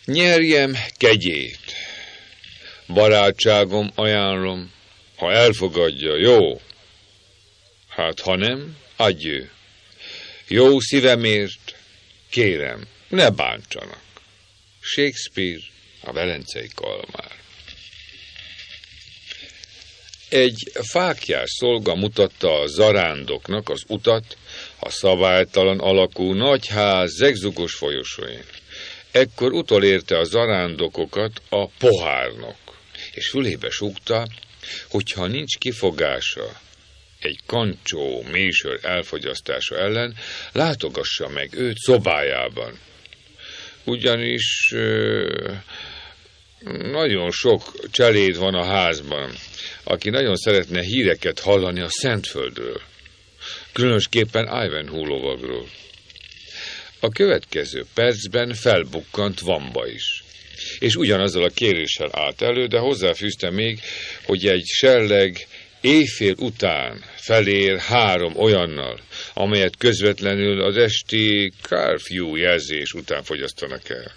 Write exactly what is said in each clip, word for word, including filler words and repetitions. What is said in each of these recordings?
Nyerjem kegyét. Barátságom ajánlom, ha elfogadja, jó. Hát ha nem, adjő. Jó szívemért, kérem, ne bántsanak. Shakespeare, a Velencei Kalmár. Egy fáklyás szolga mutatta a zarándoknak az utat a szabálytalan alakú nagyház zegzugos folyosóin. Ekkor utolérte a zarándokokat a pohárnok, és fülébe súgta, hogyha nincs kifogása egy kancsó mésör elfogyasztása ellen, látogassa meg őt szobájában. Ugyanis ö, nagyon sok cseléd van a házban, aki nagyon szeretne híreket hallani a Szentföldről, különösképpen Ivanhoe lovagról. A következő percben felbukkant Wamba is, és ugyanazzal a kéréssel állt elő, de hozzáfűzte még, hogy egy serleg éjfél után felér három olyannal, amelyet közvetlenül az esti curfew jelzés után fogyasztanak el.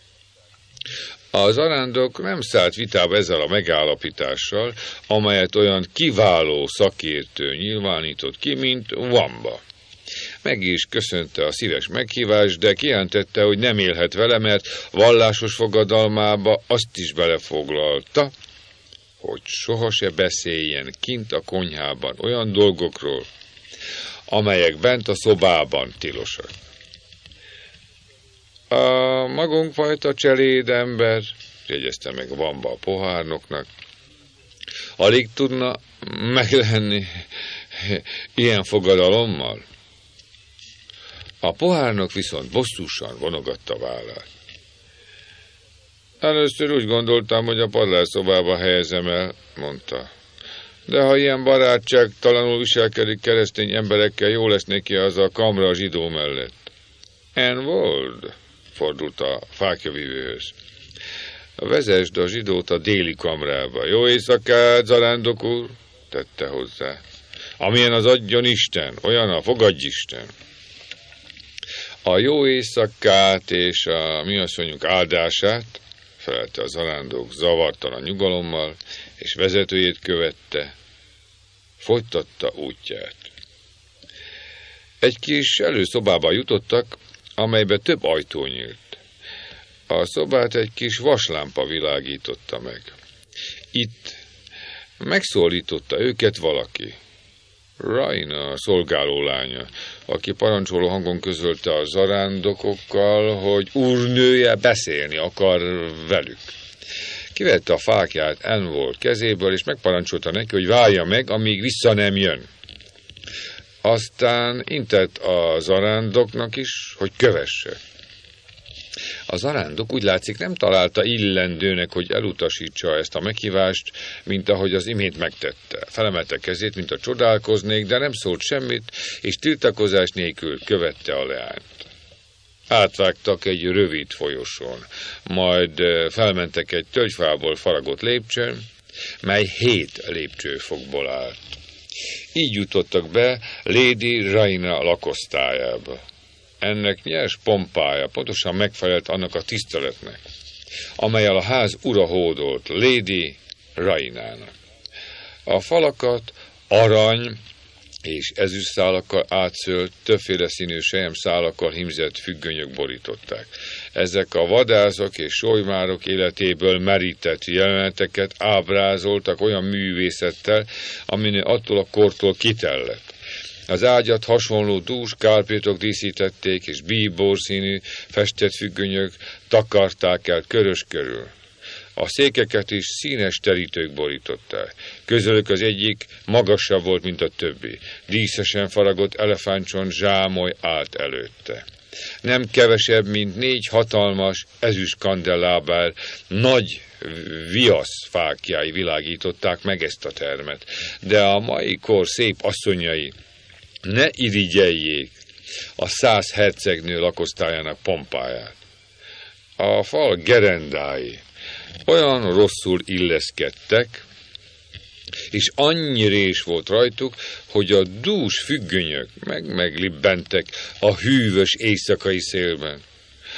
A zarándok nem szállt vitába ezzel a megállapítással, amelyet olyan kiváló szakértő nyilvánított ki, mint Wamba. Meg is köszönte a szíves meghívást, de kijelentette, hogy nem élhet vele, mert vallásos fogadalmába azt is belefoglalta, hogy soha se beszéljen kint a konyhában olyan dolgokról, amelyek bent a szobában tilosak. A magunkfajta cseléd ember, jegyezte meg Wamba a pohárnoknak, alig tudna meglenni ilyen fogadalommal. A pohárnok viszont bosszúsan vonogatta vállát. Először úgy gondoltam, hogy a padlásszobába helyezem el, mondta. De ha ilyen barátságtalanul viselkedik keresztény emberekkel, jó lesz neki az a kamra a zsidó mellett. Envold, fordult a fákjavívőhöz. Vezesd a zsidót a déli kamrába. Jó éjszakát, zarándok úr, tette hozzá. Amilyen az adjon Isten, olyan a fogadj Isten. A jó éjszakát és a mi asszonyunk áldását, felelte a zarándok zavartalan nyugalommal, és vezetőjét követte, folytatta útját. Egy kis előszobába jutottak, amelybe több ajtó nyílt. A szobát egy kis vaslámpa világította meg. Itt megszólította őket valaki. Raina, a szolgáló lánya, aki parancsoló hangon közölte a zarándokokkal, hogy úrnője beszélni akar velük. Kivette a fákját Envold kezéből, és megparancsolta neki, hogy várja meg, amíg vissza nem jön. Aztán intett a zarándoknak is, hogy kövesse. A zarándok úgy látszik nem találta illendőnek, hogy elutasítsa ezt a meghívást, mint ahogy az imént megtette. Felemelte kezét, mint a csodálkoznék, de nem szólt semmit, és tiltakozás nélkül követte a leányt. Átvágtak egy rövid folyosón, majd felmentek egy tölgyfából faragott lépcsőn, mely hét lépcsőfokból állt. Így jutottak be Lady Raina lakosztályába. Ennek nyers pompája pontosan megfelelt annak a tiszteletnek, amellyel a ház ura hódolt Lady Rainának. A falakat arany és ezüstszálakkal átszölt, többféle színű selyemszálakkal hímzett függönyök borították. Ezek a vadászok és solymárok életéből merített jeleneteket ábrázoltak olyan művészettel, aminél attól a kortól kitellett. Az ágyat hasonló dús kárpétok díszítették, és bíbor színű festett függönyök takarták el körös körül. A székeket is színes terítők borították. Közülük az egyik magasabb volt, mint a többi. Díszesen faragott elefántcsont zsámoly állt előtte. Nem kevesebb, mint négy hatalmas ezüst kandellábár nagy viasz fáklyái világították meg ezt a termet. De a mai kor szép asszonyai ne irigyeljék a száz hercegnő lakosztályának pompáját. A fal gerendái olyan rosszul illeszkedtek, és annyi rés volt rajtuk, hogy a dús függönyök meg meglibbentek a hűvös éjszakai szélben.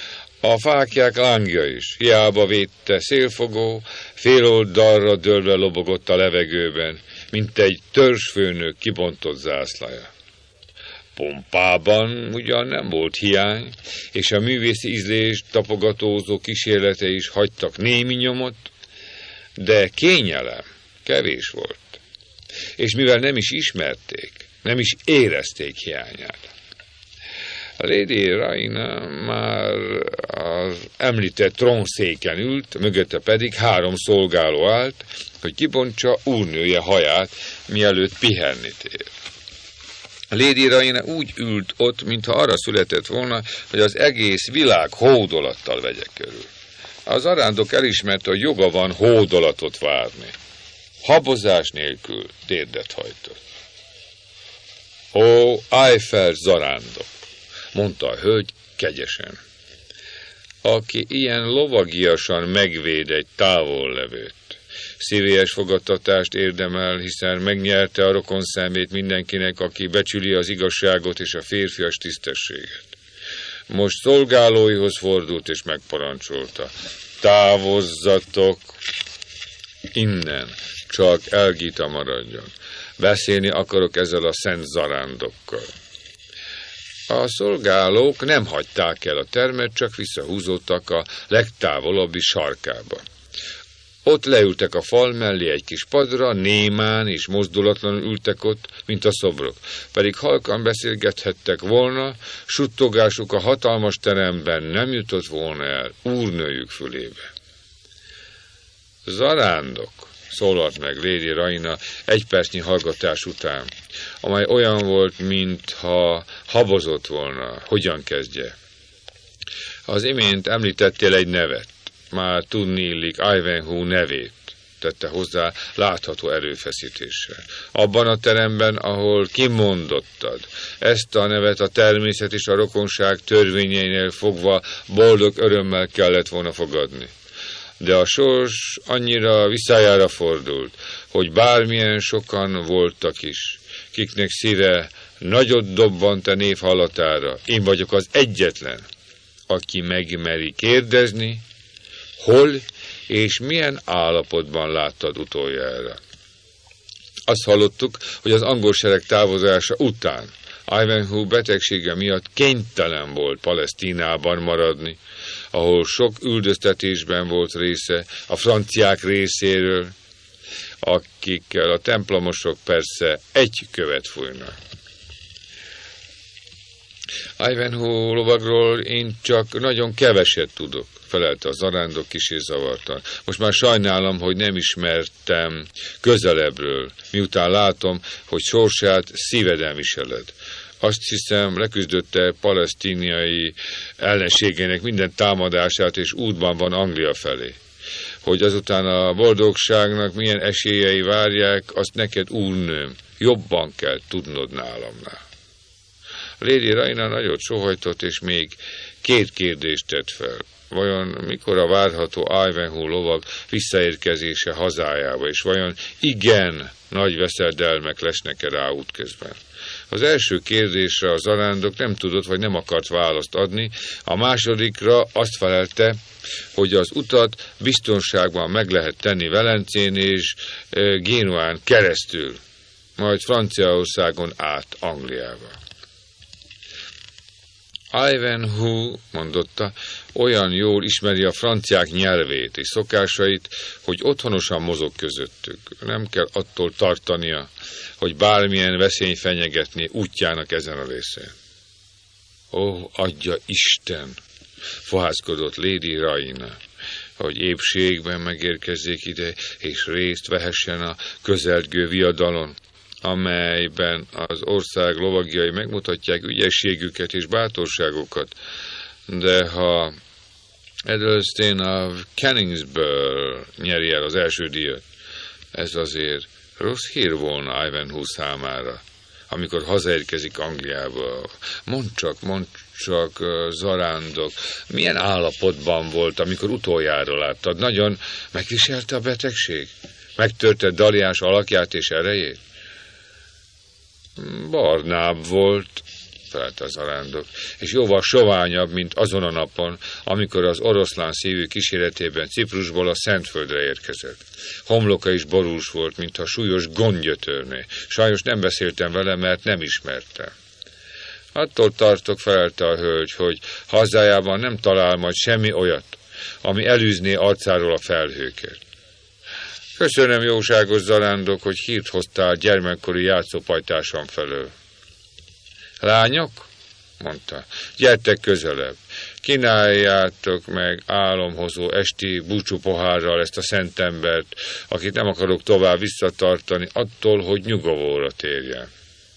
A fáklyák lángja is, hiába védte szélfogó, féloldalra dőlve lobogott a levegőben, mint egy törzsfőnök kibontott zászlaja. Pompában ugyan nem volt hiány, és a művészi ízlés tapogatózó kísérlete is hagytak némi nyomot, de kényelem kevés volt, és mivel nem is ismerték, nem is érezték hiányát. A Lady Rhaina már az említett trónszéken ült, mögötte pedig három szolgáló állt, hogy kibontsa úrnője haját, mielőtt pihenni tér. A Lady Rhaina úgy ült ott, mintha arra született volna, hogy az egész világ hódolattal vegye körül. Az arándok elismerte, hogy joga van hódolatot várni. Habozás nélkül térdet hajtott. Ó, Eiffel zarándok, mondta a hölgy kegyesen, aki ilyen lovagiasan megvéd egy távollevőt. Szívélyes fogadtatást érdemel, hiszen megnyerte a rokon szemét mindenkinek, aki becsüli az igazságot és a férfias tisztességet. Most szolgálóihoz fordult és megparancsolta. Távozzatok innen, csak Elgita maradjon. Beszélni akarok ezzel a szent zarándokkal. A szolgálók nem hagyták el a termet, csak visszahúzódtak a legtávolabbi sarkába. Ott leültek a fal mellé egy kis padra, némán és mozdulatlanul ültek ott, mint a szobrok. Pedig halkan beszélgethettek volna, suttogásuk a hatalmas teremben nem jutott volna el úrnőjük fülébe. Zarándok, szólalt meg Lady Rhaina egy percnyi hallgatás után, amely olyan volt, mintha habozott volna. Hogyan kezdje? Az imént említettél egy nevet. Már tudni illik Ivanhoe nevét, tette hozzá látható erőfeszítéssel. Abban a teremben, ahol kimondottad, ezt a nevet a természet és a rokonság törvényeinél fogva boldog örömmel kellett volna fogadni. De a sors annyira visszájára fordult, hogy bármilyen sokan voltak is, kiknek szíve nagyot dobbant a név hallatára. Én vagyok az egyetlen, aki megmeri kérdezni, hol és milyen állapotban láttad utoljára. Azt hallottuk, hogy az angol sereg távozása után Ivanhoe betegsége miatt kénytelen volt Palesztinában maradni, ahol sok üldöztetésben volt része a franciák részéről, akikkel a templomosok persze egy követ fújnak. Ivanhoe lovagról én csak nagyon keveset tudok, felelte a zarándok kissé zavartan. Most már sajnálom, hogy nem ismertem közelebbről, miután látom, hogy sorsát szíveden viseled. Azt hiszem, leküzdötte palesztíniai ellenségének minden támadását, és útban van Anglia felé. Hogy azután a boldogságnak milyen esélyei várják, azt neked, úrnőm, jobban kell tudnod nálamnál. Lady Rhaina nagyot sóhajtott, és még két kérdést tett fel. Vajon mikor a várható Ivanhoe lovag visszaérkezése hazájába, és vajon igen nagy veszedelmek lesznek-e rá útközben? Az első kérdésre a zarándok nem tudott, vagy nem akart választ adni, a másodikra azt felelte, hogy az utat biztonságban meg lehet tenni Velencén és e, Génuán keresztül, majd Franciaországon át Angliába. Ivanhoe, mondotta, olyan jól ismeri a franciák nyelvét és szokásait, hogy otthonosan mozog közöttük. Nem kell attól tartania, hogy bármilyen veszély fenyegetné útjának ezen a részén. Ó, adja Isten, fohászkodott Lady Rhaina, hogy épségben megérkezzék ide, és részt vehessen a közelgő viadalon, amelyben az ország lovagjai megmutatják ügyességüket és bátorságukat, de ha Edelstein of Canningsből nyeri el az első díjat, ez azért rossz hír volna Ivanhoe számára, amikor hazaérkezik Angliába. Mondd csak, mondd csak, zarándok, milyen állapotban volt, amikor utoljára láttad? Nagyon megviselte a betegség? Megtörte Daliás alakját és erejét? Barnább volt, felelte az zarándok, és jóval soványabb, mint azon a napon, amikor az oroszlán szívű kíséretében Ciprusból a Szentföldre érkezett. Homloka is borús volt, mintha súlyos gond gyötörné. Sajnos nem beszéltem vele, mert nem ismertem. Attól tartok, felelte a hölgy, hogy hazájában nem talál majd semmi olyat, ami elűzné arcáról a felhőket. Köszönöm, jóságos zarándok, hogy hírt hoztál gyermekkori játszópajtásom felől. Lányok? Mondta. Gyertek közelebb. Kínáljátok meg álomhozó esti búcsú pohárral ezt a szent embert, akit nem akarok tovább visszatartani attól, hogy nyugovóra térjen.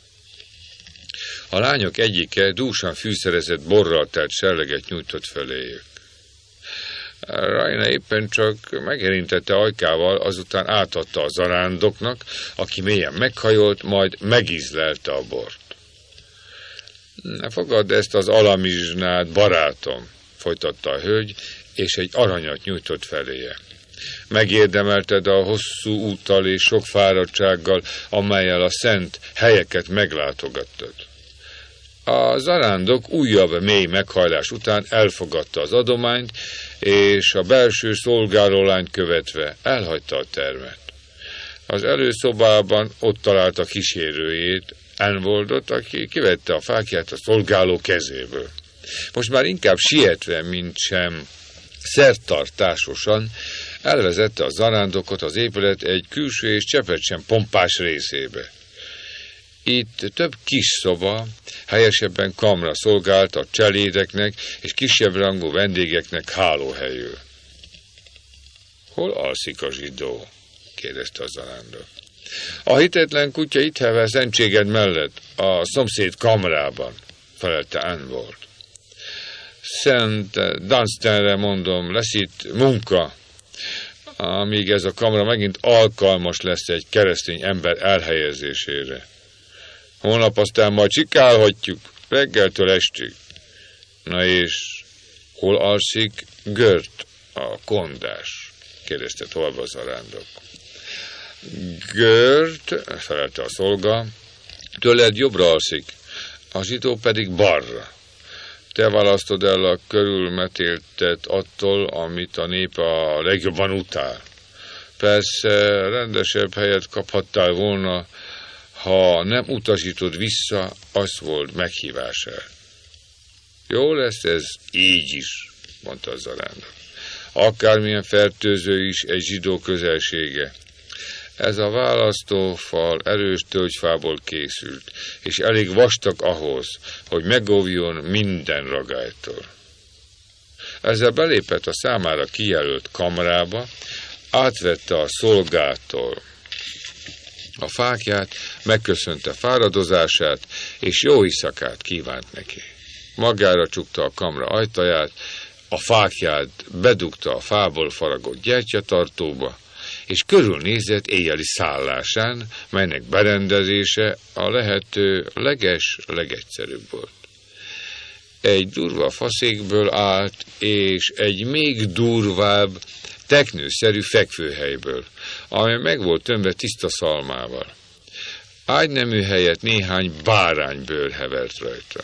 A lányok egyike dúsan fűszerezett borral telt serleget nyújtott feléjük. Rajna éppen csak megérintette ajkával, azután átadta a zarándoknak, aki mélyen meghajolt, majd megízlelte a bort. Fogadd ezt az alamizsnát, barátom, folytatta a hölgy, és egy aranyat nyújtott feléje. Megérdemelted a hosszú úttal és sok fáradtsággal, amellyel a szent helyeket meglátogattad. A zarándok újabb mély meghajlás után elfogadta az adományt, és a belső szolgárólányt követve elhagyta a termet. Az előszobában ott találta kísérőjét, Anvoldot, aki kivette a fákját a szolgáló kezéből. Most már inkább sietve, mint sem szertartásosan elvezette a zarándokot az épület egy külső és cseppet sem pompás részébe. Itt több kis szoba, helyesebben kamra szolgált a cselédeknek és kisebb rangú vendégeknek hálóhelyül. Hol alszik a zsidó? Kérdezte a zarándok. A hitetlen kutya itt hevel szentséged mellett, a szomszéd kamrában, felelte Anvold. Szent Dunstanre mondom, lesz itt munka, amíg ez a kamra megint alkalmas lesz egy keresztény ember elhelyezésére. Holnap aztán majd csikálhatjuk, reggeltől estig. Na és hol alszik Gört, a kondás? Kérdezte tovább a zarándok. Gört, felelte a szolga, tőled jobbra alszik, a zsidó pedig balra. Te választod el a körülmetéltet attól, amit a nép a legjobban utál. Persze rendesebb helyet kaphattál volna, ha nem utasítod vissza, az volt meghívását. Jó lesz ez így is, mondta a zarándok. Akármilyen fertőző is egy zsidó közelsége. Ez a választófal erős tölgyfából készült, és elég vastag ahhoz, hogy megóvjon minden ragálytól. Ezzel belépett a számára kijelölt kamrába, átvette a szolgától a fákját, megköszönte fáradozását, és jó éjszakát kívánt neki. Magára csukta a kamra ajtaját, a fákját bedugta a fából faragott gyertyatartóba, és körülnézett éjjeli szállásán, melynek berendezése a lehető leges-legegyszerűbb volt. Egy durva faszékből állt, és egy még durvább, teknőszerű fekvőhelyből, amely meg volt tömve tiszta szalmával. Ágynemű helyett néhány báránybőr hevert rajta.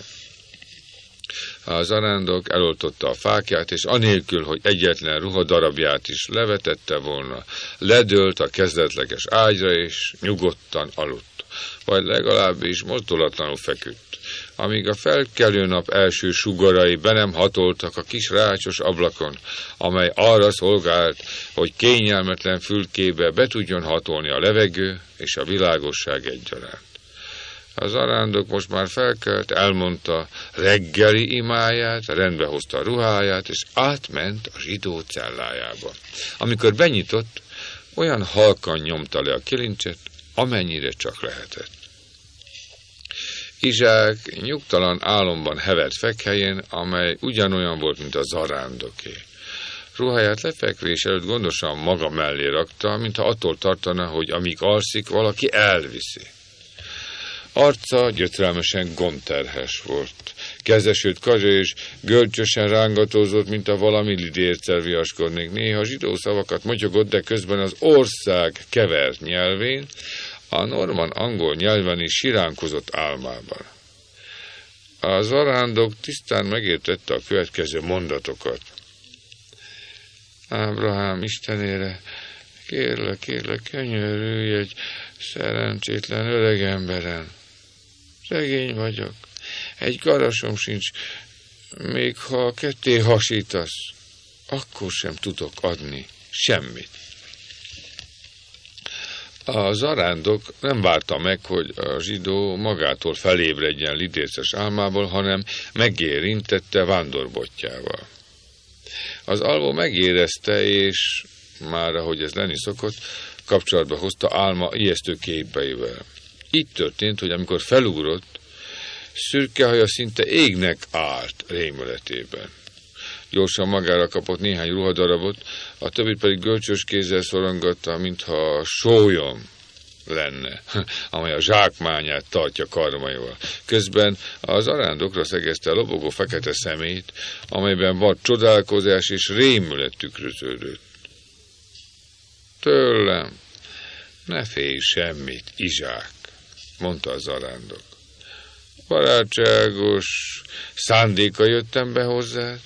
A zarándok eloltotta a fákját, és anélkül, hogy egyetlen ruhadarabját is levetette volna, ledőlt a kezdetleges ágyra, és nyugodtan aludt, vagy legalábbis mozdulatlanul feküdt, amíg a felkelő nap első sugarai be nem hatoltak a kis rácsos ablakon, amely arra szolgált, hogy kényelmetlen fülkébe be tudjon hatolni a levegő és a világosság egyaránt. A zarándok most már felkelt, elmondta reggeli imáját, rendbehozta a ruháját, és átment a zsidó cellájába. Amikor benyitott, olyan halkan nyomta le a kilincset, amennyire csak lehetett. Izsák nyugtalan álomban hevert fekhelyén, amely ugyanolyan volt, mint a zarándoké. Ruháját lefekvés előtt gondosan maga mellé rakta, mintha attól tartana, hogy amíg alszik, valaki elviszi. Arca gyötrelmesen gondterhes volt. Kezesült karja és görcsösen rángatózott, mint a valami lidérccel viaskodnék. Néha zsidó szavakat motyogott, de közben az ország kevert nyelvén, a norman angol nyelven is siránkozott álmában. A zarándok tisztán megértette a következő mondatokat. Ábrahám istenére, kérlek, kérlek, könyörülj egy szerencsétlen öreg emberen. Szegény vagyok, egy garasom sincs, még ha ketté hasítasz, akkor sem tudok adni semmit. A zarándok nem várta meg, hogy a zsidó magától felébredjen lidéces álmából, hanem megérintette vándorbotjával. Az alvó megérezte, és már ahogy ez lenni szokott, kapcsolatba hozta álma ijesztő képeivel. Így történt, hogy amikor felugrott, szürke haja szinte égnek állt rémületében. Gyorsan magára kapott néhány ruhadarabot, a többit pedig görcsös kézzel szorongatta, mintha sólyom lenne, amely a zsákmányát tartja karmaival. Közben az arándokra szegezte a lobogó fekete szemét, amelyben vad csodálkozás és rémület tükröződött. Tőlem, ne félj semmit, Izsák, mondta az arándok. Barátságos szándéka jöttem be hozzád.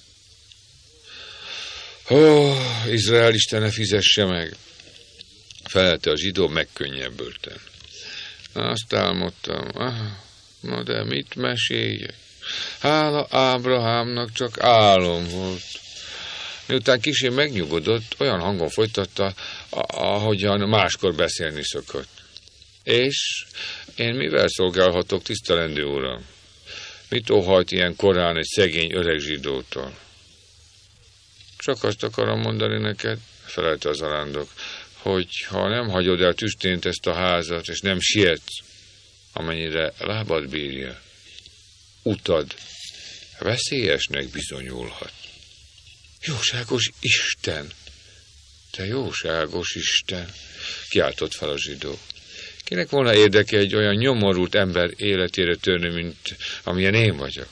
Ó, Izrael istene fizesse meg, felelte a zsidó megkönnyebbülten. Azt álmodtam, ah, na de mit meséljek? Hála Ábrahámnak csak álom volt. Miután kissé megnyugodott, olyan hangon folytatta, ahogyan máskor beszélni szokott. És én mivel szolgálhatok, tisztelendő uram? Mit óhajt ilyen korán egy szegény öreg zsidótól? Csak azt akarom mondani neked, felelte az arándok, hogy ha nem hagyod el tüstént ezt a házat, és nem sietsz, amennyire lábad bírja, utad veszélyesnek bizonyulhat. Jóságos Isten! Te jóságos Isten! Kiáltott fel a zsidó. Kinek volna érdeke egy olyan nyomorult ember életére törni, mint amilyen én vagyok?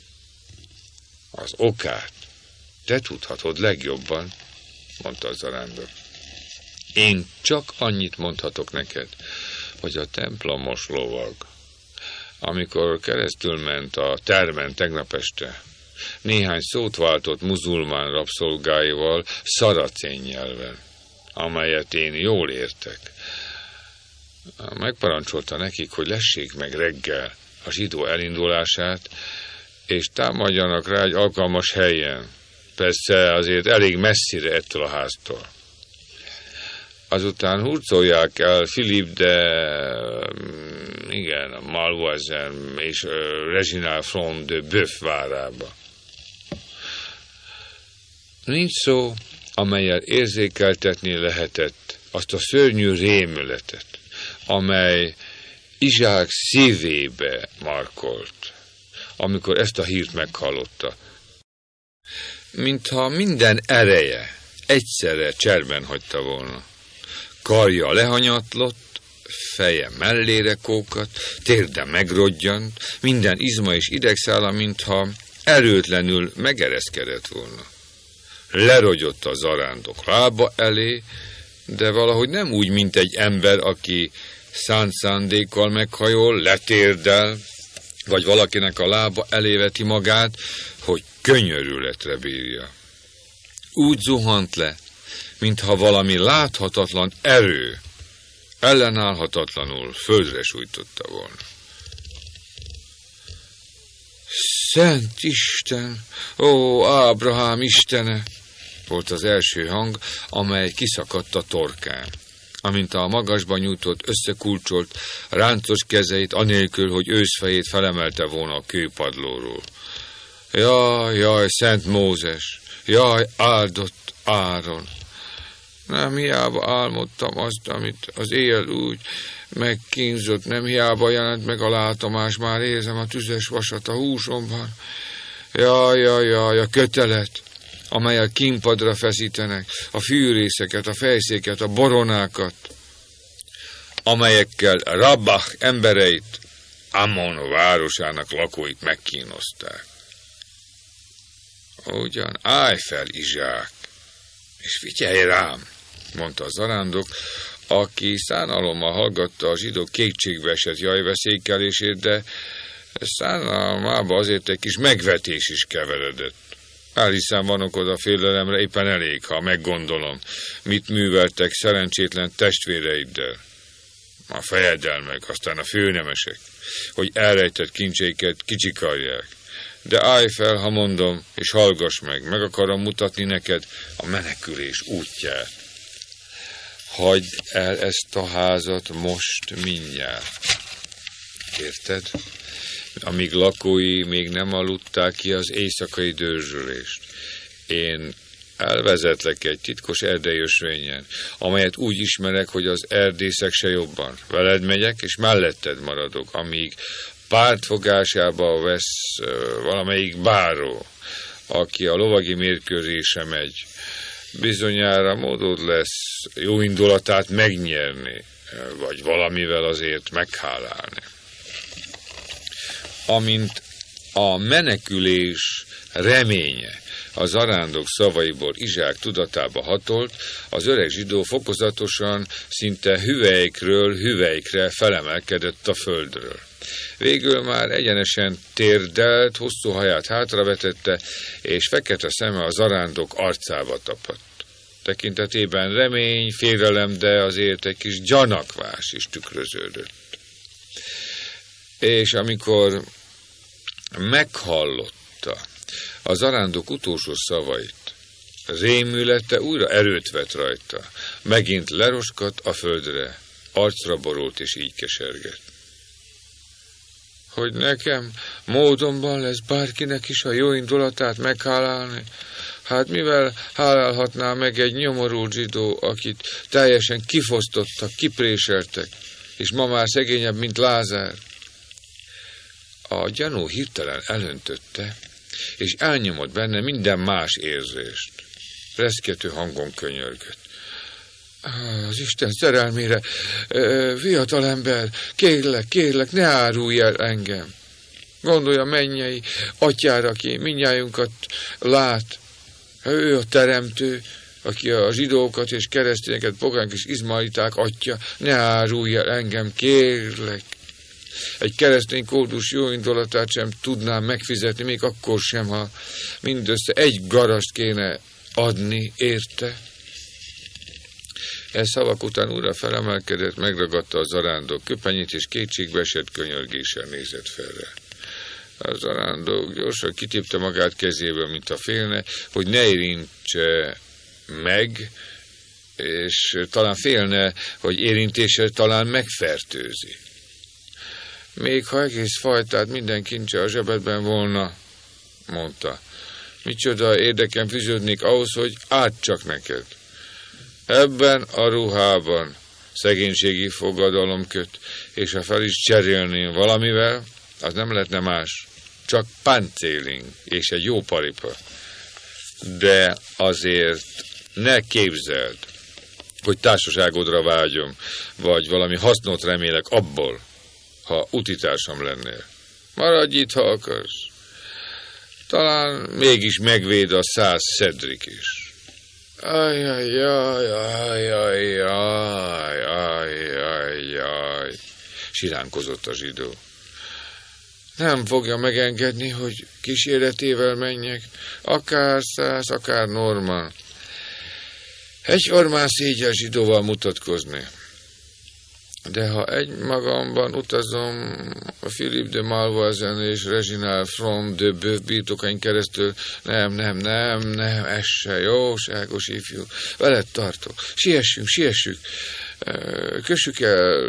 Az okát te tudhatod legjobban, mondta az zarándok. Én csak annyit mondhatok neked, hogy a templomos lovag, amikor keresztül ment a termen tegnap este, néhány szót váltott muzulmán rabszolgáival szaracén nyelven, amelyet én jól értek. Megparancsolta nekik, hogy lessék meg reggel a zsidó elindulását, és támadjanak rá egy alkalmas helyen, persze azért elég messzire ettől a háztól. Azután hurcolják el Philippe de, igen, Malvoisin és Reginald Front de Boeuf várába. Nincs szó, amellyel érzékeltetni lehetett azt a szörnyű rémületet, amely Izsák szívébe markolt, amikor ezt a hírt meghallotta. Mintha minden ereje egyszerre cserben hagyta volna. Karja lehanyatlott, feje mellére kókadt, térde megrodjant, minden izma és idegszála, mintha erőtlenül megereszkedett volna. Lerogyott a zarándok lába elé, de valahogy nem úgy, mint egy ember, aki szánt szándékkal meghajol, letérdel, vagy valakinek a lába eléveti magát, hogy könyörületre bírja. Úgy zuhant le, mintha valami láthatatlan erő ellenállhatatlanul földre sújtotta volna. Szent Isten, ó, Ábrahám istene, volt az első hang, amely kiszakadt a torkán, amint a magasba nyújtott, összekulcsolt, ráncos kezeit, anélkül, hogy őszfejét felemelte volna a kőpadlóról. Jaj, jaj, Szent Mózes, jaj, áldott Áron! Nem hiába álmodtam azt, amit az éjjel úgy megkínzott, nem hiába jelent meg a látomás, már érzem a tüzes vasat a húsomban. Jaj, jaj, jaj, a kötelet, amelyel kínpadra feszítenek, a fűrészeket, a fejszéket, a boronákat, amelyekkel Rabbah embereit, Ammon városának lakóit megkínozták. Ugyan állj fel, Izsák, és figyelj rám, mondta a zarándok, aki szánalommal hallgatta a zsidók kétségbe esett jajveszékelését, de Szánalmába azért egy kis megvetés is keveredett. Elhiszem, vannak oda félelemre, éppen elég, ha meggondolom, mit műveltek szerencsétlen testvéreiddel. A fejeddel meg, aztán a főnemesek, hogy elrejtett kincseiket kicsikarják. De állj fel, ha mondom, és hallgass meg, meg akarom mutatni neked a menekülés útját. Hagyd el ezt a házat most mindjárt. Érted? Amíg lakói még nem aludták ki az éjszakai dörzsölést. Én elvezetlek egy titkos erdeiösvényen, amelyet úgy ismerek, hogy az erdészek se jobban. Veled megyek, és melletted maradok, amíg pártfogásába vesz valamelyik báró, aki a lovagi mérkőzése megy. Bizonyára módod lesz jó indulatát megnyerni, vagy valamivel azért meghálálni. Amint a menekülés reménye a zarándok szavaiból Izsák tudatába hatolt, az öreg zsidó fokozatosan, szinte hüvelykről hüvelykre felemelkedett a földről. Végül már egyenesen térdelt, hosszú haját hátravetette, és fekete szeme a zarándok arcába tapadt. Tekintetében remény, félelem, de azért egy kis gyanakvás is tükröződött. És amikor meghallotta a zarándok utolsó szavait, rémülete újra erőt vett rajta, megint leroskadt a földre, arcra borult és így kesergett. Hogy nekem módonban lesz bárkinek is a jó indulatát meghálálni? Hát mivel hálálhatná meg egy nyomorult zsidó, akit teljesen kifosztottak, kipréseltek, és ma már szegényebb, mint Lázár? A gyanú hirtelen elöntötte, és elnyomott benne minden más érzést. Reszkető hangon könyörgött. Az Isten szerelmére, fiatalember, kérlek, kérlek, ne árulj el engem. Gondolj a mennyei atyára, aki mindnyájunkat lát. Ő a teremtő, aki a zsidókat és keresztényeket, pogánk és izmaeliták atya, ne árulj el engem, kérlek. Egy keresztény kódus jó indulatát sem tudnám megfizetni, még akkor sem, ha mindössze egy garast kéne adni érte. E szavak után újra felemelkedett, megragadta a zarándok köpenyét, és kétségbeesett könyörgéssel nézett fel rá. A zarándok gyorsan kitépte magát kezéből, mint a félne, hogy ne érintse meg, és talán félne, hogy érintése talán megfertőzi. Még ha egész fajtát minden kincse a zsebedben volna, mondta. Micsoda érdekem fűződnék ahhoz, hogy átcsak neked. Ebben a ruhában szegénységi fogadalom köt, és ha fel is cserélném valamivel, az nem lehetne más, csak páncéling és egy jó paripa. De azért ne képzeld, hogy társaságodra vágyom, vagy valami hasznot remélek abból, ha utitársam lennél. Maradj itt, ha akarsz. Talán mégis megvéd a száz Cedric is. Ajjajjajjajjajjajjajjaj, siránkozott a zsidó. Nem fogja megengedni, hogy kíséretével menjek, akár száz, akár Norman. Egyformán szégyen zsidóval mutatkozni. De ha egymagamban utazom a Philippe de Malvoisin és Reginald Front de Boeuf birtokain keresztül, nem, nem, nem, nem, ez se jóságos ifjú. Veled tartok. Siessünk, siessük. Kössük el,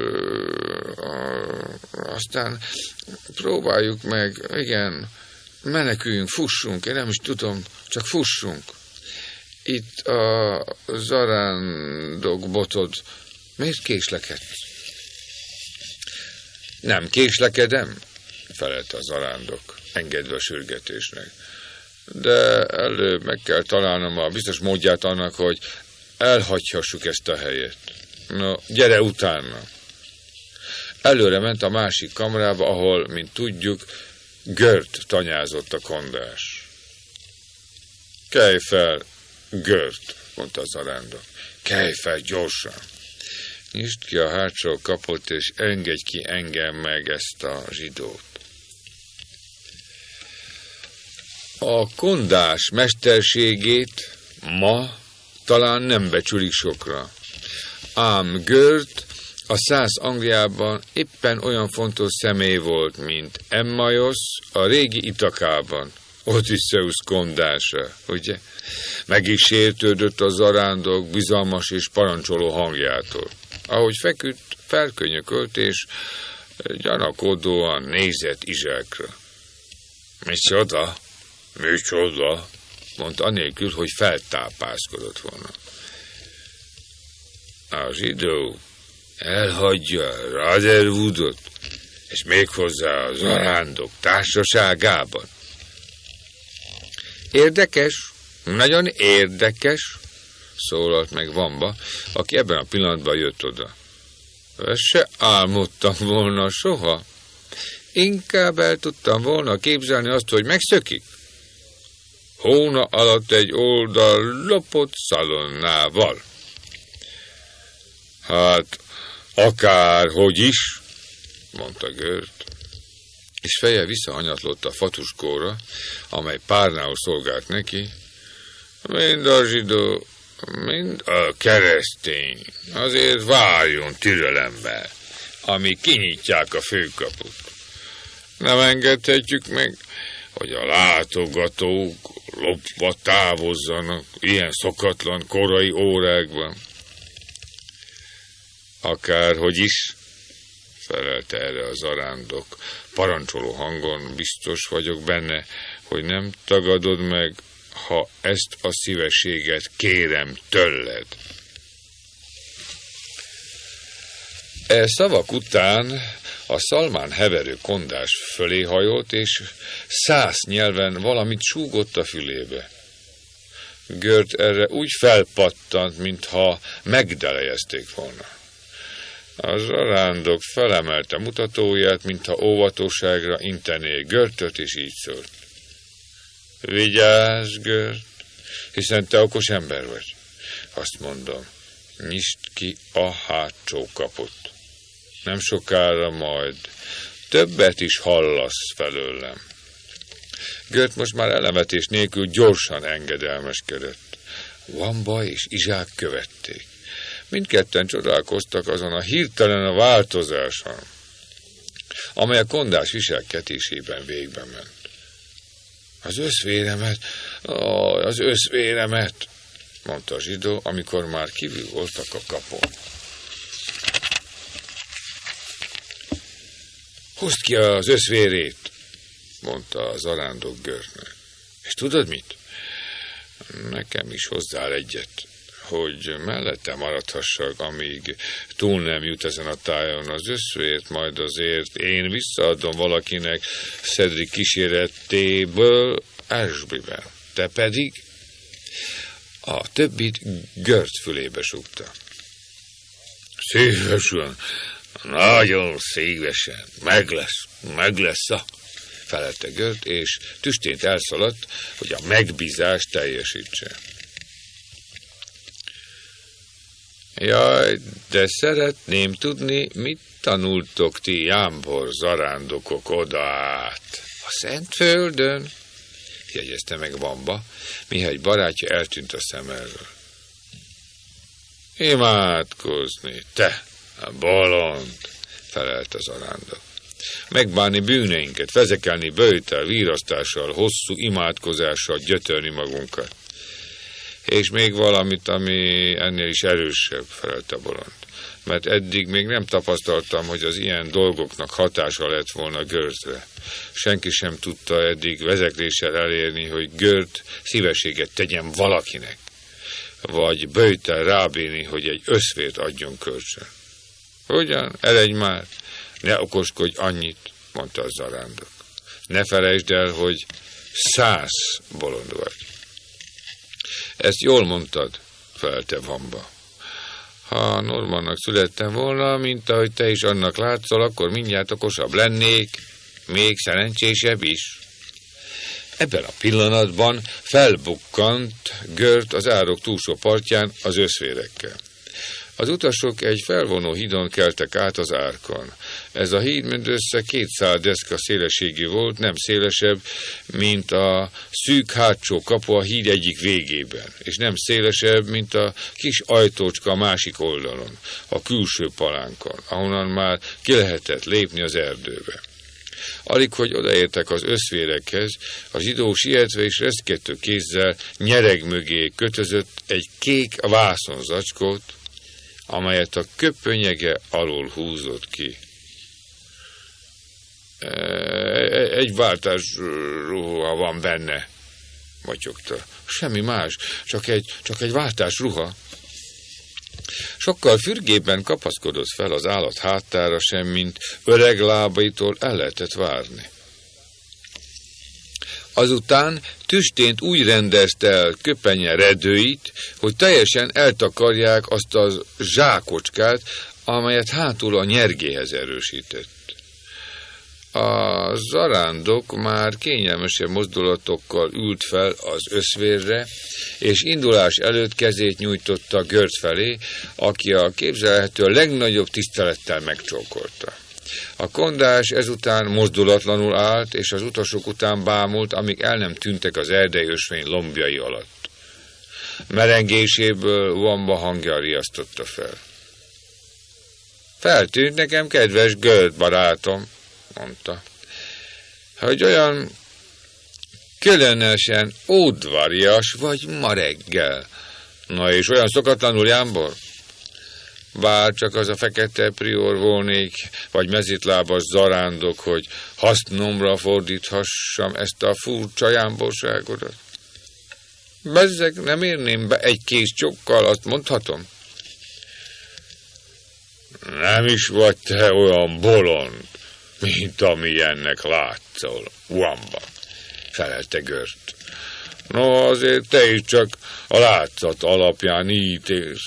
aztán próbáljuk meg, igen, meneküljünk, fussunk, én nem is tudom, csak fussunk. Itt a zarándok botod. Miért késlekedsz? Nem késlekedem, felelte a zarándok, engedve a sürgetésnek. De előbb meg kell találnom a biztos módját annak, hogy elhagyhassuk ezt a helyet. No, gyere utána. Előre ment a másik kamrába, ahol, mint tudjuk, Gört tanyázott a kondás. Kelj fel, Gört, mondta a zarándok. Kelj fel gyorsan. Nyisd ki a hátsó kaput, és engedj ki engem meg ezt a zsidót. A kondás mesterségét ma talán nem becsülik sokra. Ám Gört a szász Angliában éppen olyan fontos személy volt, mint Emmaus a régi Itakában, Odysseus kondása, ugye? Meg is sértődött a zarándok bizalmas és parancsoló hangjától. Ahogy feküdt, felkönyökölt és gyanakodóan nézett Izsákra. Micsoda? Micsoda? Mondta anélkül, hogy feltápászkodott volna. A zsidó elhagyja Rotherwoodot, és méghozzá a zarándok társaságában. Érdekes, nagyon érdekes, szólalt meg Vamba, aki ebben a pillanatban jött oda. Ezt se álmodtam volna soha. Inkább el tudtam volna képzelni azt, hogy megszökik. Hóna alatt egy oldal lopott szalonnával. Hát, akárhogy is, mondta Gört, és feje visszahanyatlott a fatuskóra, amely párnául szolgált neki. Mind a zsidó, mind a keresztény, azért várjon türelemben, amíg kinyitják a főkaput. Nem engedhetjük meg, hogy a látogatók lopva távozzanak ilyen szokatlan korai órákban. Akárhogy is, felelte erre az zarándok parancsoló hangon, biztos vagyok benne, hogy nem tagadod meg, ha ezt a szívességet kérem tőled. E szavak után a szalmán heverő kondás fölé hajolt, és szász nyelven valamit súgott a fülébe. Gört erre úgy felpattant, mintha megdelejezték volna. A zarándok felemelte mutatóját, mintha óvatosságra intené Görtöt, és így szólt. Vigyázz, Gört, hiszen te okos ember vagy. Azt mondom, nyisd ki a hátsó kaput. Nem sokára majd többet is hallasz felőlem. Gört most már elemetés nélkül gyorsan engedelmeskedett. Vamba és Izsák követték. Mindketten csodálkoztak azon a hirtelen a változáson, amely a kondás viselkedésében végbe ment. Az összvéremet, ó, az összvéremet, mondta a zsidó, amikor már kívül voltak a kapun. Hozd ki az összvérét, mondta az zarándok Görtnek. És tudod mit? Nekem is hozzál egyet, hogy mellette maradhassak, amíg túl nem jut ezen a tájon az összvért, majd azért én visszaadom valakinek Cedric kíséretéből Ashbyben. Te pedig a többit Gört fülébe súgta. Szívesen, nagyon szívesen, meg lesz, meg lesz a, felelte Gört, és tüstént elszaladt, hogy a megbízást teljesítse. Jaj, de szeretném tudni, mit tanultok ti jámbor zarándokok oda át. A Szentföldön, jegyezte meg Vamba, mihely barátja eltűnt a szem elől. Imádkozni, te, a bolond, felelt az zarándok. Megbánni bűneinket, vezekelni böjtel, vírasztással, hosszú imádkozással gyötörni magunkat. És még valamit, ami ennél is erősebb, felelt a bolond. Mert eddig még nem tapasztaltam, hogy az ilyen dolgoknak hatása lett volna Görtre. Senki sem tudta eddig vezekléssel elérni, hogy Gört szívességet tegyen valakinek, vagy böjtel rábírni, hogy egy összvért adjon kölcsön. Hogyan? Eredj már! Ne okoskodj annyit, mondta a zarándok. Ne felejtsd el, hogy száz bolond vagy. Ezt jól mondtad, felelte Vamba. Ha Normannak születtem volna, mint ahogy te is annak látszol, akkor mindjárt okosabb lennék, még szerencsésebb is. Ebben a pillanatban felbukkant Gört az árok túlsó partján az összvérekkel. Az utasok egy felvonó hídon keltek át az árkon. Ez a híd mindössze kétszáz deszka szélességű volt, nem szélesebb, mint a szűk hátsó kapu a híd egyik végében, és nem szélesebb, mint a kis ajtócska a másik oldalon, a külső palánkon, ahonnan már ki lehetett lépni az erdőbe. Alig, hogy odaértek az összvérekhez, a zsidó sietve és reszkető kézzel nyereg mögé kötözött egy kék vászonzacskót, amelyet a köpönyege alól húzott ki. Egy váltás ruha van benne, motyogta. Semmi más, csak egy, csak egy váltás ruha. Sokkal fürgében kapaszkodott fel az állat háttára sem, mint öreg lábaitól el lehetett várni. Azután tüstént úgy rendezte el köpenye redőit, hogy teljesen eltakarják azt a zsákocskát, amelyet hátul a nyergéhez erősített. A zarándok már kényelmesebb mozdulatokkal ült fel az összvérre, és indulás előtt kezét nyújtotta Görc felé, aki a képzelhető legnagyobb tisztelettel megcsókolta. A kondás ezután mozdulatlanul állt, és az utasok után bámult, amíg el nem tűntek az erdei ösvény lombjai alatt. Merengéséből Wamba hangja riasztotta fel. Feltűnt nekem, kedves Görc barátom, mondta, hogy olyan különösen udvarias vagy ma reggel. Na és olyan szokatlanul jámbor? Bár csak az a fekete prior volnék, vagy mezitlábas zarándok, hogy hasznomra fordíthassam ezt a furcsa jámborságodat. Bezzeg nem érném be egy kéz csokkal, azt mondhatom? Nem is vagy te olyan bolond, mint amilyennek látszol, Wamba, felelte Gört. No, azért te is csak a látszat alapján ítélsz.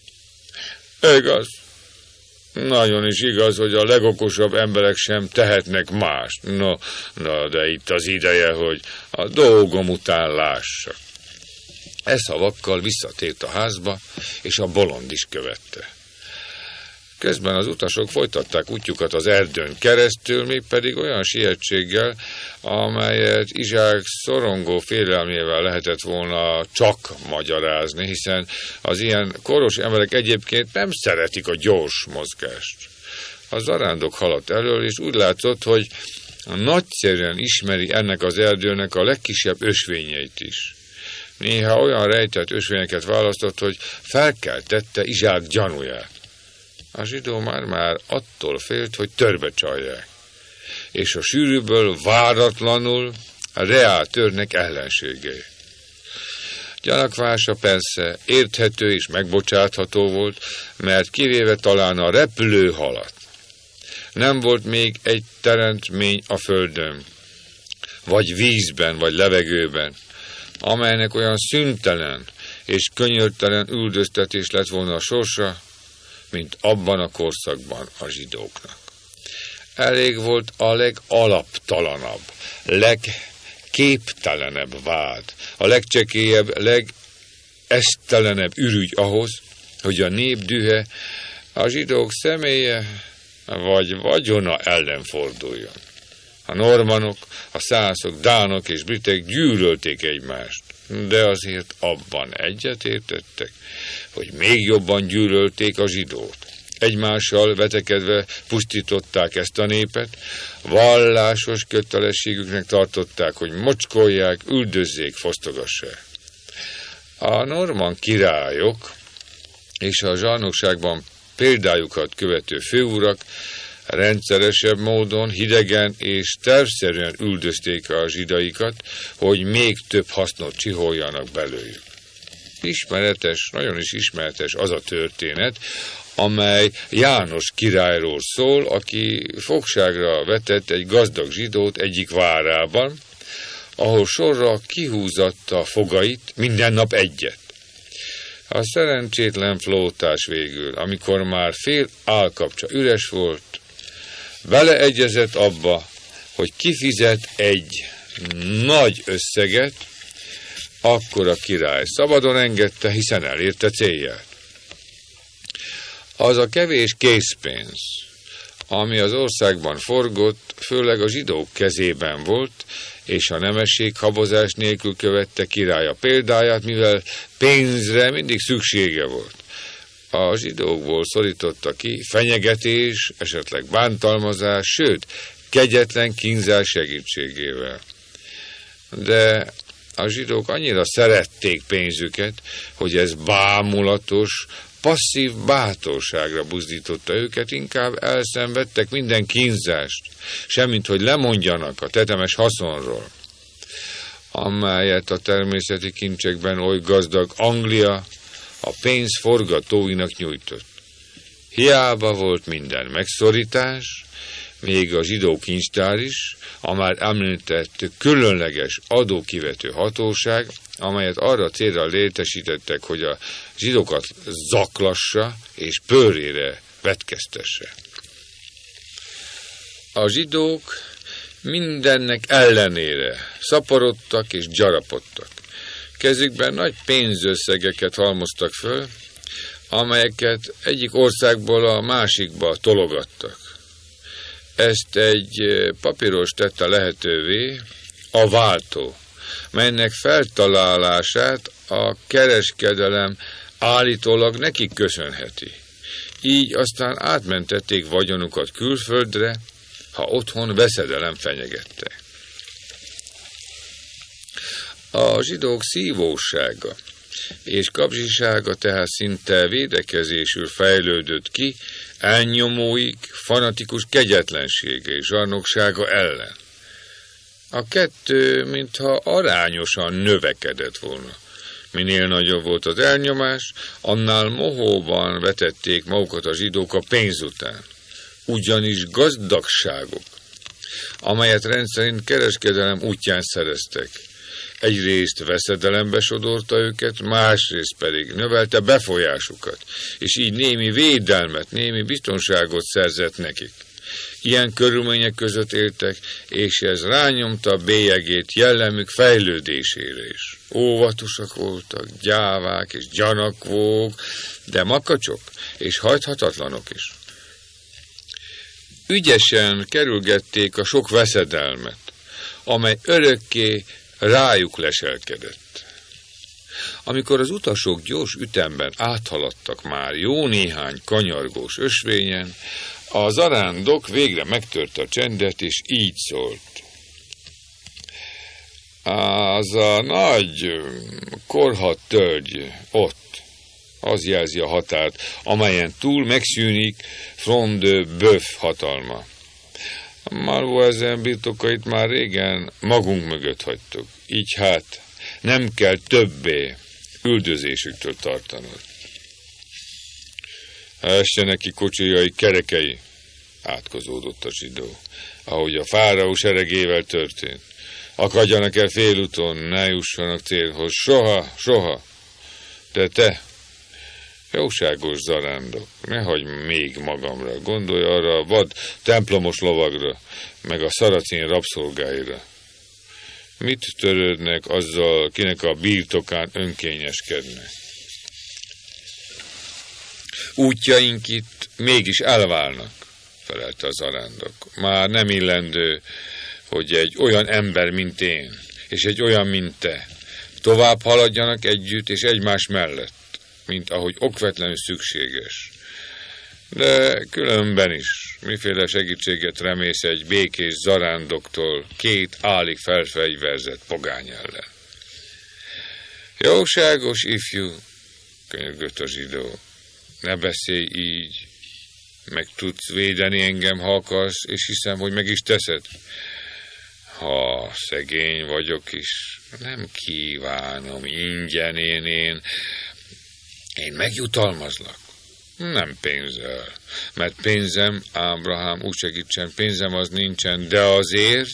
Igaz, nagyon is igaz, hogy a legokosabb emberek sem tehetnek mást. No, no, de itt az ideje, hogy a dolgom után lássak. E szavakkal visszatért a házba, és a bolond is követte. Közben az utasok folytatták útjukat az erdőn keresztül, mégpedig olyan sietséggel, amelyet Izsák szorongó félelmével lehetett volna csak magyarázni, hiszen az ilyen koros emberek egyébként nem szeretik a gyors mozgást. A zarándok haladt elől, és úgy látszott, hogy nagyszerűen ismeri ennek az erdőnek a legkisebb ösvényeit is. Néha olyan rejtett ösvényeket választott, hogy felkeltette Izsák gyanúját. A zsidó már-már attól félt, hogy törbe csalják, és a sűrűből váratlanul reál törnek ellenségei. Gyanakvása persze érthető és megbocsátható volt, mert kivéve talán a repülőhalat, nem volt még egy teremtmény a földön, vagy vízben, vagy levegőben, amelynek olyan szüntelen és könyörtelen üldöztetés lett volna a sorsa, mint abban a korszakban a zsidóknak. Elég volt a legalaptalanabb, legképtelenebb vád, a legcsekélyebb, legesztelenebb ürügy ahhoz, hogy a nép dühe a zsidók személye vagy vagyona ellen forduljon. A normanok, a szászok, dánok és britek gyűlölték egymást, de azért abban egyetértettek, hogy még jobban gyűlölték a zsidót. Egymással vetekedve pusztították ezt a népet, vallásos kötelességüknek tartották, hogy mocskolják, üldözzék, fosztogassák. A norman királyok és a zsarnokságban példájukat követő főurak rendszeresebb módon, hidegen és tervszerűen üldözték a zsidaikat, hogy még több hasznot csiholjanak belőlük. Ismeretes, nagyon is ismeretes az a történet, amely János királyról szól, aki fogságra vetett egy gazdag zsidót egyik várában, ahol sorra kihúzatta fogait, minden nap egyet. A szerencsétlen flótás végül, amikor már fél állkapcsa üres volt, beleegyezett abba, hogy kifizet egy nagy összeget, akkor a király szabadon engedte, hiszen elérte célját. Az a kevés készpénz, ami az országban forgott, főleg a zsidók kezében volt, és a nemesség habozás nélkül követte királya példáját, mivel pénzre mindig szüksége volt. A zsidókból szorította ki fenyegetés, esetleg bántalmazás, sőt, kegyetlen kínzás segítségével. De a zsidók annyira szerették pénzüket, hogy ez bámulatos, passzív bátorságra buzdította őket, inkább elszenvedtek minden kínzást, semmint hogy lemondjanak a tetemes haszonról, amelyet a természeti kincsekben oly gazdag Anglia a pénz forgatóinak nyújtott. Hiába volt minden megszorítás, még a zsidó kincstár is, a már említett különleges adókivető hatóság, amelyet arra célra létesítettek, hogy a zsidókat zaklassa és pőrére vetkeztesse. A zsidók mindennek ellenére szaporodtak és gyarapodtak. Kezükben nagy pénzösszegeket halmoztak föl, amelyeket egyik országból a másikba tologattak. Ezt egy papíros tette lehetővé, a váltó, melynek feltalálását a kereskedelem állítólag nekik köszönheti. Így aztán átmentették vagyonukat külföldre, ha otthon veszedelem fenyegette. A zsidók szívósága és kapzsisága tehát szinte védekezésül fejlődött ki elnyomóik fanatikus kegyetlensége és zsarnoksága ellen. A kettő mintha arányosan növekedett volna. Minél nagyobb volt az elnyomás, annál mohóban vetették magukat a zsidók a pénz után. Ugyanis gazdagságok, amelyet rendszerint kereskedelem útján szereztek, egyrészt veszedelembe sodorta őket, másrészt pedig növelte befolyásukat, és így némi védelmet, némi biztonságot szerzett nekik. Ilyen körülmények között éltek, és ez rányomta bélyegét jellemük fejlődésére is. Óvatosak voltak, gyávák és gyanakvók, de makacsok és hajthatatlanok is. Ügyesen kerülgették a sok veszedelmet, amely örökké rájuk leselkedett. Amikor az utasok gyors ütemben áthaladtak már jó néhány kanyargós ösvényen, a zarándok végre megtörte a csendet, és így szólt. Az a nagy korhadt tölgy ott, az jelzi a határt, amelyen túl megszűnik Front de Boeuf hatalma. Malvoisin birtokait már régen magunk mögött hagytuk, így hát nem kell többé üldözésüktől tartanod. Esse neki kocsijai kerekei, átkozódott a zsidó, ahogy a fáraó seregével történt. Akadjanak el félúton, ne jussanak célhoz, soha, soha. De te, jóságos zarándok, ne hagyd még magamra, gondolj arra a vad templomos lovagra, meg a szaracén rabszolgáira. Mit törődnek azzal, kinek a birtokán önkényeskednek? Útjaink itt mégis elválnak, felelte a zarándok. Már nem illendő, hogy egy olyan ember, mint én, és egy olyan, mint te, tovább haladjanak együtt és egymás mellett, mint ahogy okvetlenül szükséges. De különben is, miféle segítséget remész egy békés zarándoktól két álig felfegyverzett pogány ellen. Jóságos ifjú, könyörgött a zsidó, ne beszélj így, meg tudsz védeni engem, ha akarsz, és hiszem, hogy meg is teszed. Ha szegény vagyok is, nem kívánom ingyen én, én, én megjutalmazlak. Nem pénzzel, mert pénzem, Ábrahám, úgy segítsen, pénzem az nincsen, de azért,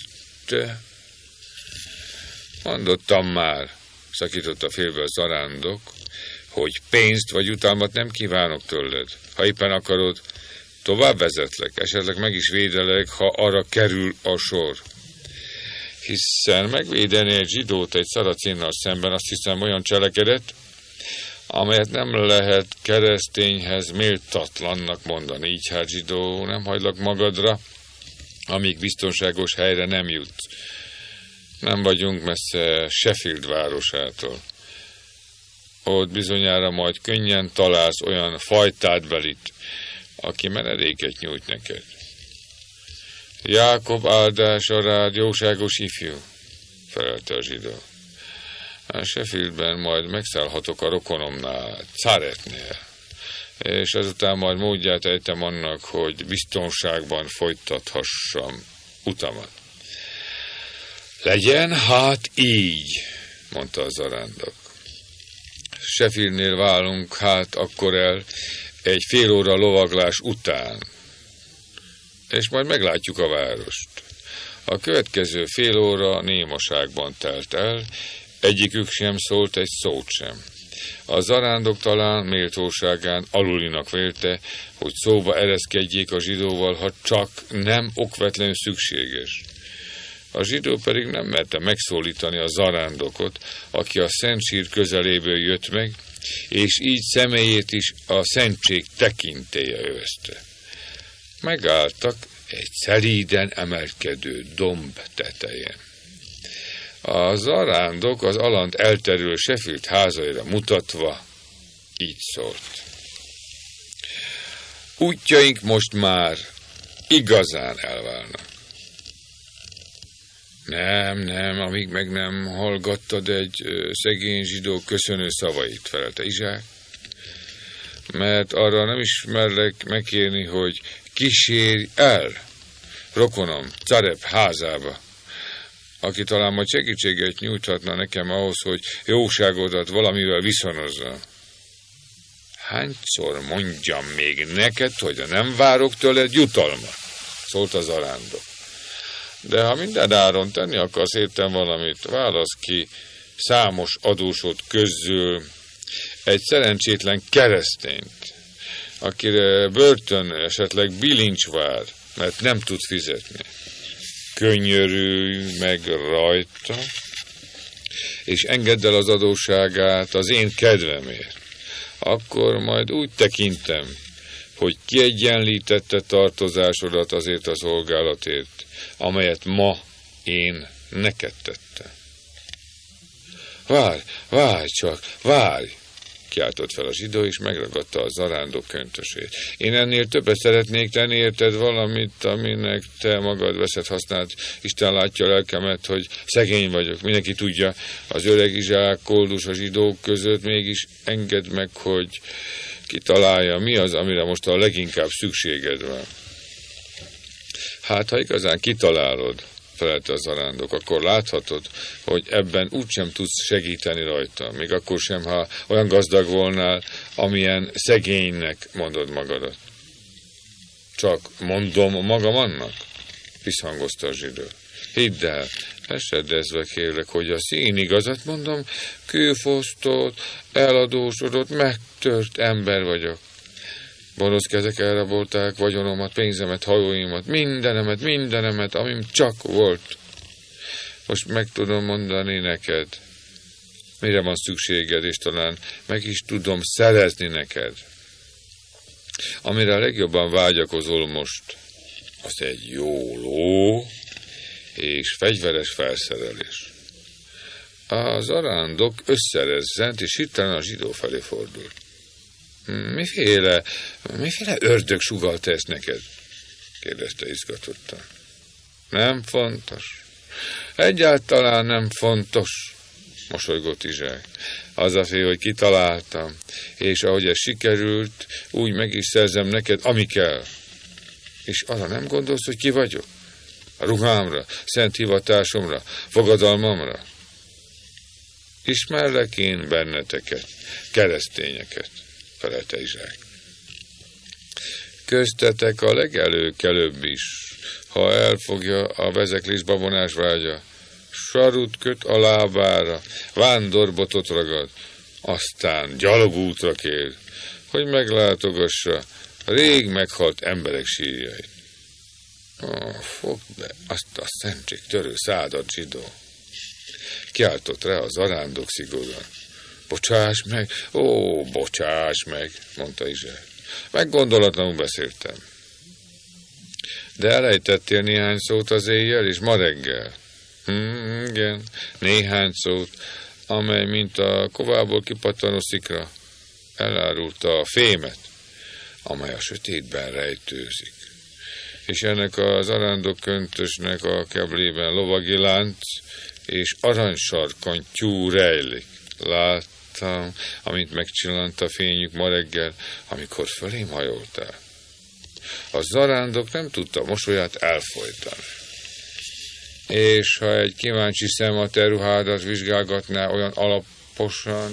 mondottam már, szakította félbe a zarándok, hogy pénzt vagy jutalmat nem kívánok tőled. Ha éppen akarod, tovább vezetlek, esetleg meg is védelek, ha arra kerül a sor. Hiszen megvédeni egy zsidót egy szaracénnal szemben, azt hiszem olyan cselekedet, amelyet nem lehet keresztényhez méltatlannak mondani. Így hát zsidó, nem hagylak magadra, amíg biztonságos helyre nem jutsz. Nem vagyunk messze Sheffield városától. Ott bizonyára majd könnyen találsz olyan fajtádbelit, aki menedéket nyújt neked. Jákob áldása rád, jóságos ifjú, felelte a zsidó. A Sheffieldben majd megszállhatok a rokonomnál, Caretnél, és azután majd módját ejtem annak, hogy biztonságban folytathassam utamat. Legyen hát így, mondta a zarándok. Sheffieldnél válunk hát akkor el egy fél óra lovaglás után, és majd meglátjuk a várost. A következő fél óra némaságban telt el, egyikük sem szólt egy szót sem. A zarándok talán méltóságán alulinak vélte, hogy szóba ereszkedjék a zsidóval, ha csak nem okvetlenül szükséges. A zsidó pedig nem merte megszólítani a zarándokot, aki a Szentsír közeléből jött meg, és így személyét is a szentség tekintélye övezte. Megálltak egy szelíden emelkedő domb tetején. A zarándok az alant elterülő Sheffield házaira mutatva így szólt. Útjaink most már igazán elválnak. Nem, nem, amíg meg nem hallgattad egy ö, szegény zsidó köszönő szavait, felelte Izsák, mert arra nem ismerlek megkérni, hogy kísérj el rokonom Carep házába, aki talán majd segítséget nyújthatna nekem ahhoz, hogy jóságodat valamivel viszonozzam. Hányszor mondjam még neked, hogy nem várok tőled jutalmat, szólt az zarándok. De ha minden áron tenni akarsz értem valamit, válasz ki számos adósod közül egy szerencsétlen keresztényt, akire börtön esetleg bilincs vár, mert nem tud fizetni. Könyörülj meg rajta, és engedd el az adósságát az én kedvemért. Akkor majd úgy tekintem, hogy kiegyenlítette tartozásodat azért a szolgálatért, amelyet ma én neked tettem. Várj, várj csak, várj! Kiáltott fel a zsidó, és megragadta a zarándok köntösét. Én ennél többet szeretnék tenni, érted valamit, aminek te magad veszed használt. Isten látja a lelkemet, hogy szegény vagyok. Mindenki tudja, az öreg Izsák koldus a zsidók között, mégis engedd meg, hogy kitalálja, mi az, amire most a leginkább szükséged van. Hát, ha igazán kitalálod, felelte az zarándok, akkor láthatod, hogy ebben úgysem tudsz segíteni rajta, még akkor sem, ha olyan gazdag volnál, amilyen szegénynek mondod magadat. Csak mondom magam annak? Visszhangozta a zsidó. Hidd el, esedezve kérlek, hogy a szín igazat mondom, kőfosztott, eladósodott, megtört ember vagyok. Gonosz kezek elrabolták vagyonomat, pénzemet, hajóimat, mindenemet, mindenemet, amim csak volt. Most meg tudom mondani neked, mire van szükséged, és talán meg is tudom szerezni neked. Amire a legjobban vágyakozol most, az egy jó ló és fegyveres felszerelés. A zarándok összerezzent, és hirtelen a zsidó felé fordult. Miféle, miféle ördög sugallta ezt neked? Kérdezte izgatottan. Nem fontos. Egyáltalán nem fontos, mosolygott Izsák. Az a fél, hogy kitaláltam, és ahogy ez sikerült, úgy meg is szerzem neked, ami kell. És arra nem gondolsz, hogy ki vagyok? A ruhámra, szent hivatásomra, fogadalmamra? Ismerlek én benneteket, keresztényeket, felelte Izsák. Köztetek a legelőkelőbb is, ha elfogja a vezeklés babonás vágya, sarut köt a lábára, vándorbotot ragad, aztán gyalogútra kér, hogy meglátogassa rég meghalt emberek sírjait. Oh, fogd be azt a szentség törő szádat, zsidó! Kiáltott rá a zarándok szigorúan. Bocsáss meg, ó, bocsáss meg, mondta Izsák. Meggondolatlanul beszéltem. De elejtettél néhány szót az éjjel, és ma reggel. Hmm, igen, néhány szót, amely, mint a kovából kipattanó szikra, elárulta a fémet, amely a sötétben rejtőzik. És ennek az zarándok köntösnek a keblében lovagi lánc és aranysarkantyú rejlik. Láttam, amint megcsillant a fényük ma reggel, amikor fölém hajoltál. A zarándok nem tudta mosolyát elfojtani. És ha egy kíváncsi szem a te ruhádat vizsgálgatná olyan alaposan...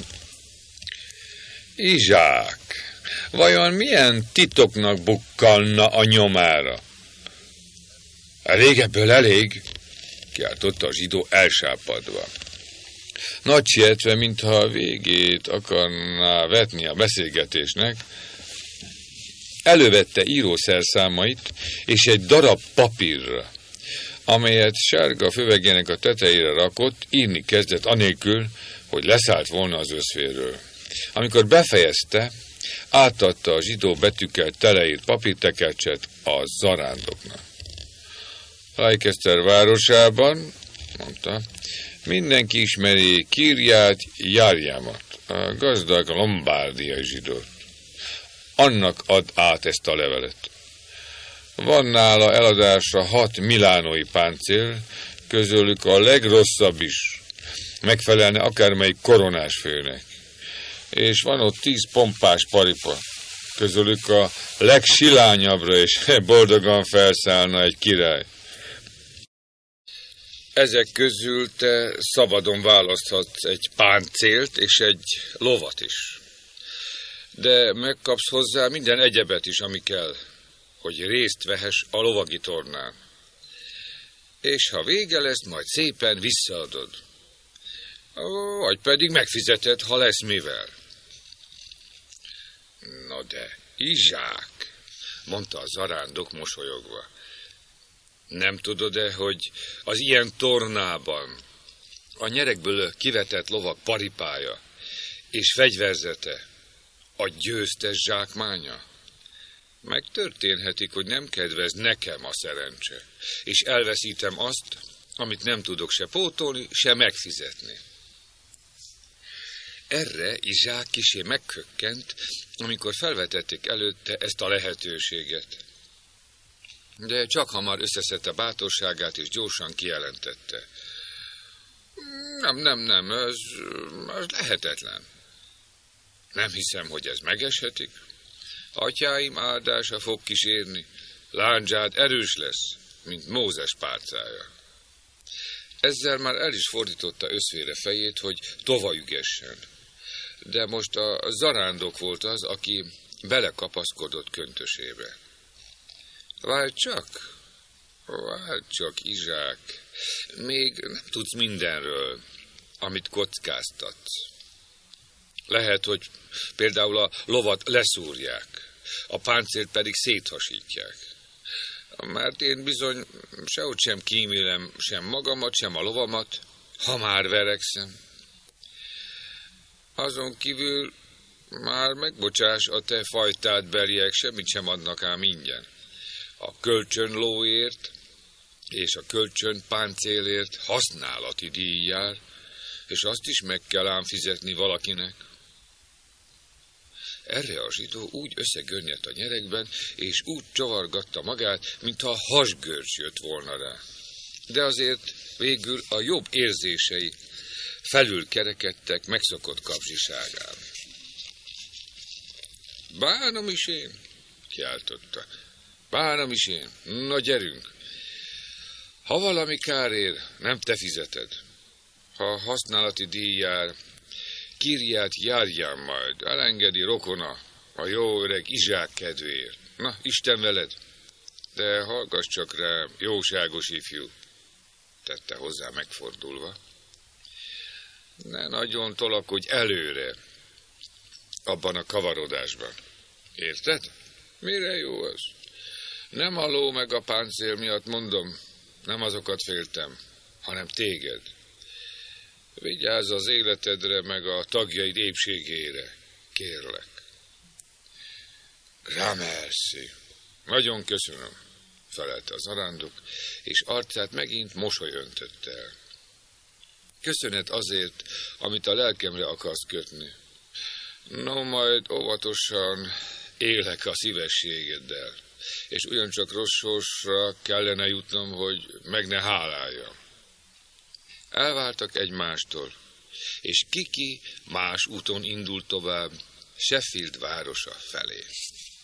Izsák, vajon milyen titoknak bukkanna a nyomára? Elég ebből elég, kiáltotta a zsidó elsápadva. Nagy sietve, mintha a végét akarná vetni a beszélgetésnek, elővette írószerszámait és egy darab papírra, amelyet sárga fövegének a tetejére rakott, írni kezdett anélkül, hogy leszállt volna az összvéről. Amikor befejezte, átadta a zsidó betűkkel teleírt papírtekercset a zarándoknak. Leicester városában, mondta, mindenki ismeri Kirját Járjámat, a gazdag lombárdiai zsidót. Annak ad át ezt a levelet. Van nála eladásra hat milánói páncél, közülük a legrosszabb is, megfelelne akármelyik koronás főnek. És van ott tíz pompás paripa, közülük a legsilányabbra, és boldogan felszállna egy király. Ezek közül te szabadon választhatsz egy páncélt és egy lovat is. De megkapsz hozzá minden egyebet is, ami kell, hogy részt vehess a lovagi tornán. És ha vége lesz, majd szépen visszaadod. Vagy pedig megfizeted, ha lesz mivel. No de, Izsák, mondta a zarándok mosolyogva. Nem tudod-e, hogy az ilyen tornában a nyerekből kivetett lovak paripája és fegyverzete a győztes zsákmánya? Megtörténhetik, hogy nem kedvez nekem a szerencse, és elveszítem azt, amit nem tudok se pótolni, se megfizetni. Erre Izsák kissé meghökkent, amikor felvetették előtte ezt a lehetőséget. De csak hamar összeszedte bátorságát, és gyorsan kijelentette. Nem, nem, nem, ez, ez lehetetlen. Nem hiszem, hogy ez megeshetik. Atyáim áldása fog kísérni, lándzsád erős lesz, mint Mózes pálcája. Ezzel már el is fordította összvére fejét, hogy tovaügessen. De most a zarándok volt az, aki belekapaszkodott köntösébe. Várj csak, várj csak, Izsák, még nem tudsz mindenről, amit kockáztatsz. Lehet, hogy például a lovat leszúrják, a páncélt pedig széthasítják. Mert én bizony sehogy sem kímélem sem magamat, sem a lovamat, ha már verekszem. Azon kívül már megbocsáss, a te fajtád beliek semmit sem adnak ám ingyen. A kölcsön lóért és a kölcsön páncélért használati díj jár, és azt is meg kell ám fizetni valakinek. Erre a zsidó úgy összegörnyedt a nyerekben, és úgy csavargatta magát, mintha hasgörcs jött volna rá. De azért végül a jobb érzései felül kerekedtek megszokott kapzsiságán. Bánom is én, kiáltotta. Bánom is én. Na gyerünk. Ha valami kár ér, nem te fizeted. Ha használati díj jár, Kirját járján majd, elengedi rokona, a jó öreg Izsák kedvéért. Na, Isten veled! De hallgass csak rám, jóságos ifjú, tette hozzá megfordulva. Ne nagyon tolakodj előre abban a kavarodásban. Érted? Mire jó az? Nem a ló meg a páncél miatt mondom, nem azokat féltem, hanem téged. Vigyázz az életedre, meg a tagjaid épségére, kérlek. Gramercy. Nagyon köszönöm, felelte az zarándok, és arcát megint mosoly öntötte el. Köszönet azért, amit a lelkemre akarsz kötni. No, majd óvatosan élek a szívességeddel, és ugyancsak rossz sorsra kellene jutnom, hogy meg ne háláljam. Elváltak egymástól, és Kiki más úton indult tovább, Sheffield városa felé.